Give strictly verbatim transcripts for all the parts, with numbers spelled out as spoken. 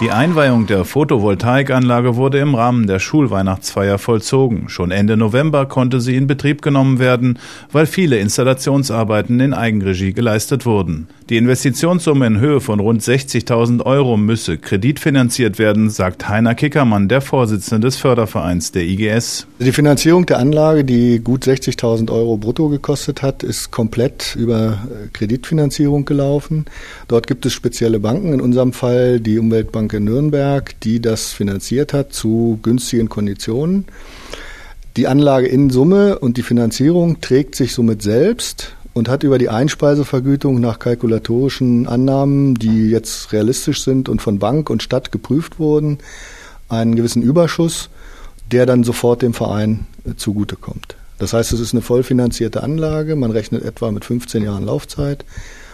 Die Einweihung der Photovoltaikanlage wurde im Rahmen der Schulweihnachtsfeier vollzogen. Schon Ende November konnte sie in Betrieb genommen werden, weil viele Installationsarbeiten in Eigenregie geleistet wurden. Die Investitionssumme in Höhe von rund sechzigtausend Euro müsse kreditfinanziert werden, sagt Heiner Kickermann, der Vorsitzende des Fördervereins der I G S. Die Finanzierung der Anlage, die gut sechzigtausend Euro brutto gekostet hat, ist komplett über Kreditfinanzierung gelaufen. Dort gibt es spezielle Banken, in unserem Fall die Umweltbank in Nürnberg, die das finanziert hat zu günstigen Konditionen. Die Anlage in Summe und die Finanzierung trägt sich somit selbst und hat über die Einspeisevergütung nach kalkulatorischen Annahmen, die jetzt realistisch sind und von Bank und Stadt geprüft wurden, einen gewissen Überschuss, der dann sofort dem Verein zugutekommt. Das heißt, es ist eine vollfinanzierte Anlage, man rechnet etwa mit fünfzehn Jahren Laufzeit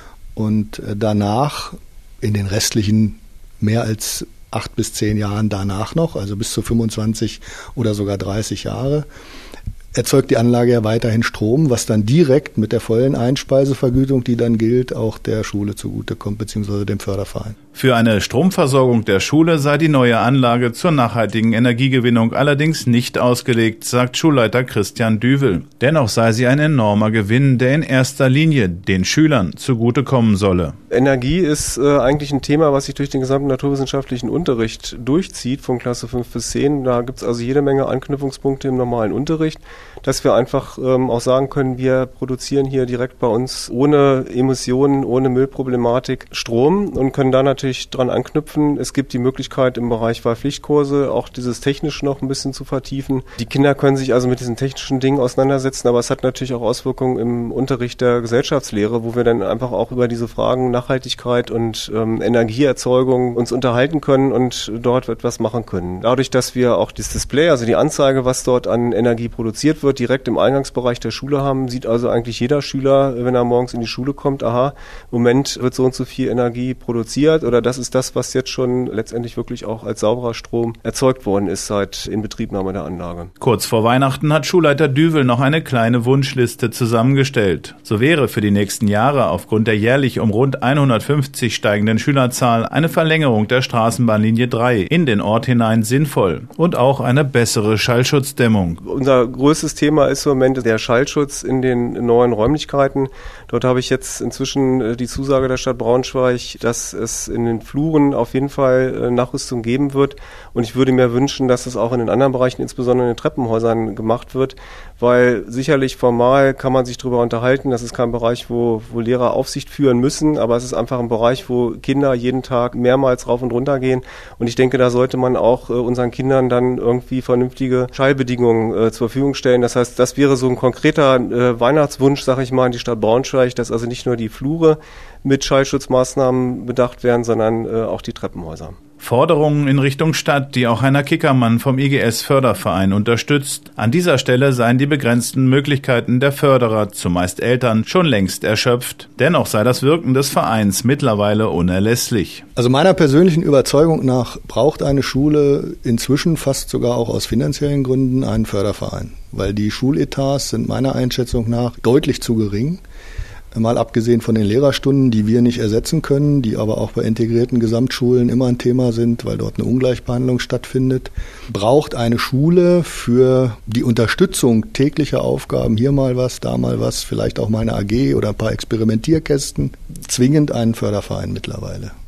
und danach in den restlichen mehr als acht bis zehn Jahren danach noch, also bis zu fünfundzwanzig oder sogar dreißig Jahre, erzeugt die Anlage ja weiterhin Strom, was dann direkt mit der vollen Einspeisevergütung, die dann gilt, auch der Schule zugutekommt, beziehungsweise dem Förderverein. Für eine Stromversorgung der Schule sei die neue Anlage zur nachhaltigen Energiegewinnung allerdings nicht ausgelegt, sagt Schulleiter Christian Düvel. Dennoch sei sie ein enormer Gewinn, der in erster Linie den Schülern zugutekommen solle. Energie ist äh, eigentlich ein Thema, was sich durch den gesamten naturwissenschaftlichen Unterricht durchzieht, von Klasse fünf bis zehn. Da gibt es also jede Menge Anknüpfungspunkte im normalen Unterricht, dass wir einfach ähm, auch sagen können, wir produzieren hier direkt bei uns ohne Emissionen, ohne Müllproblematik Strom und können da natürlich dran anknüpfen. Es gibt die Möglichkeit im Bereich Wahlpflichtkurse auch dieses technisch noch ein bisschen zu vertiefen. Die Kinder können sich also mit diesen technischen Dingen auseinandersetzen, aber es hat natürlich auch Auswirkungen im Unterricht der Gesellschaftslehre, wo wir dann einfach auch über diese Fragen Nachhaltigkeit und ähm, Energieerzeugung uns unterhalten können und dort etwas machen können. Dadurch, dass wir auch das Display, also die Anzeige, was dort an Energie produziert wird, direkt im Eingangsbereich der Schule haben, sieht also eigentlich jeder Schüler, wenn er morgens in die Schule kommt, aha, im Moment wird so und so viel Energie produziert oder das ist das, was jetzt schon letztendlich wirklich auch als sauberer Strom erzeugt worden ist seit Inbetriebnahme der Anlage. Kurz vor Weihnachten hat Schulleiter Düvel noch eine kleine Wunschliste zusammengestellt. So wäre für die nächsten Jahre aufgrund der jährlich um rund hundertfünfzig steigenden Schülerzahl eine Verlängerung der Straßenbahnlinie drei in den Ort hinein sinnvoll und auch eine bessere Schallschutzdämmung. Unser größtes Thema ist im Moment der Schallschutz in den neuen Räumlichkeiten. Dort habe ich jetzt inzwischen die Zusage der Stadt Braunschweig, dass es in den Fluren auf jeden Fall Nachrüstung geben wird. Und ich würde mir wünschen, dass es auch in den anderen Bereichen, insbesondere in den Treppenhäusern, gemacht wird, weil sicherlich formal kann man sich darüber unterhalten. Das ist kein Bereich, wo, wo Lehrer Aufsicht führen müssen, aber es ist einfach ein Bereich, wo Kinder jeden Tag mehrmals rauf und runter gehen. Und ich denke, da sollte man auch äh, unseren Kindern dann irgendwie vernünftige Schallbedingungen äh, zur Verfügung stellen. Das heißt, das wäre so ein konkreter äh, Weihnachtswunsch, sage ich mal, an die Stadt Braunschweig, dass also nicht nur die Flure mit Schallschutzmaßnahmen bedacht werden, sondern äh, auch die Treppenhäuser. Forderungen in Richtung Stadt, die auch Heiner Kickermann vom I G S-Förderverein unterstützt. An dieser Stelle seien die begrenzten Möglichkeiten der Förderer, zumeist Eltern, schon längst erschöpft. Dennoch sei das Wirken des Vereins mittlerweile unerlässlich. Also meiner persönlichen Überzeugung nach braucht eine Schule inzwischen fast sogar auch aus finanziellen Gründen einen Förderverein, weil die Schuletats sind meiner Einschätzung nach deutlich zu gering. Mal abgesehen von den Lehrerstunden, die wir nicht ersetzen können, die aber auch bei integrierten Gesamtschulen immer ein Thema sind, weil dort eine Ungleichbehandlung stattfindet, braucht eine Schule für die Unterstützung täglicher Aufgaben, hier mal was, da mal was, vielleicht auch mal eine A G oder ein paar Experimentierkästen, zwingend einen Förderverein mittlerweile.